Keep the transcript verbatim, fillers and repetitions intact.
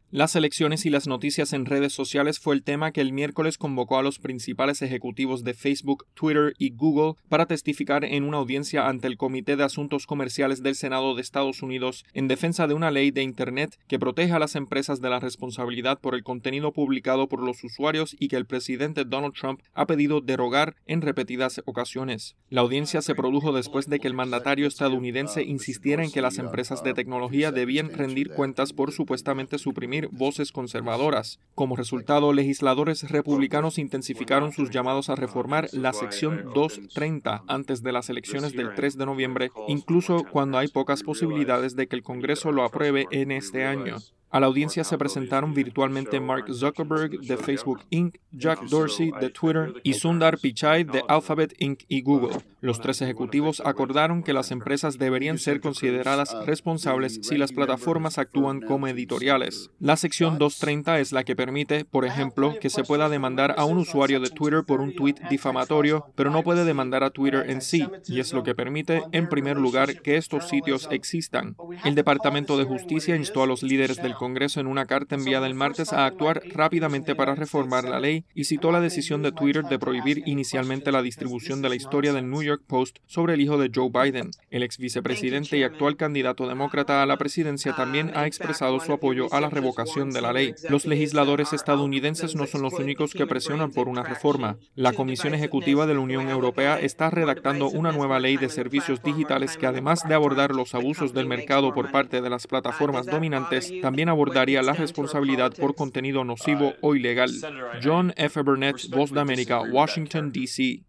Las elecciones y las noticias en redes sociales fue el tema que el miércoles convocó a los principales ejecutivos de Facebook, Twitter y Google para testificar en una audiencia ante el Comité de Asuntos Comerciales del Senado de Estados Unidos en defensa de una ley de Internet que protege a las empresas de la responsabilidad por el contenido publicado por los usuarios y que el presidente Donald Trump ha pedido derogar en repetidas ocasiones. La audiencia se produjo después de que el mandatario estadounidense insistiera en que las empresas de tecnología debían rendir cuentas por supuestamente suprimir voces conservadoras. Como resultado, legisladores republicanos intensificaron sus llamados a reformar la sección doscientos treinta antes de las elecciones del tres de noviembre, incluso cuando hay pocas posibilidades de que el Congreso lo apruebe en este año. A la audiencia se presentaron virtualmente Mark Zuckerberg de Facebook incorporated, Jack Dorsey de Twitter y Sundar Pichai de Alphabet incorporated y Google. Los tres ejecutivos acordaron que las empresas deberían ser consideradas responsables si las plataformas actúan como editoriales. La sección doscientos treinta es la que permite, por ejemplo, que se pueda demandar a un usuario de Twitter por un tuit difamatorio, pero no puede demandar a Twitter en sí, y es lo que permite, en primer lugar, que estos sitios existan. El Departamento de Justicia instó a los líderes del Congreso en una carta enviada el martes a actuar rápidamente para reformar la ley y citó la decisión de Twitter de prohibir inicialmente la distribución de la historia del New York Post sobre el hijo de Joe Biden. El ex vicepresidente y actual candidato demócrata a la presidencia también ha expresado su apoyo a la revocación de la ley. Los legisladores estadounidenses no son los únicos que presionan por una reforma. La Comisión Ejecutiva de la Unión Europea está redactando una nueva ley de servicios digitales que, además de abordar los abusos del mercado por parte de las plataformas dominantes, también abordaría la responsabilidad por contenido nocivo o ilegal. John F. Burnett, Voz de América, Washington, D C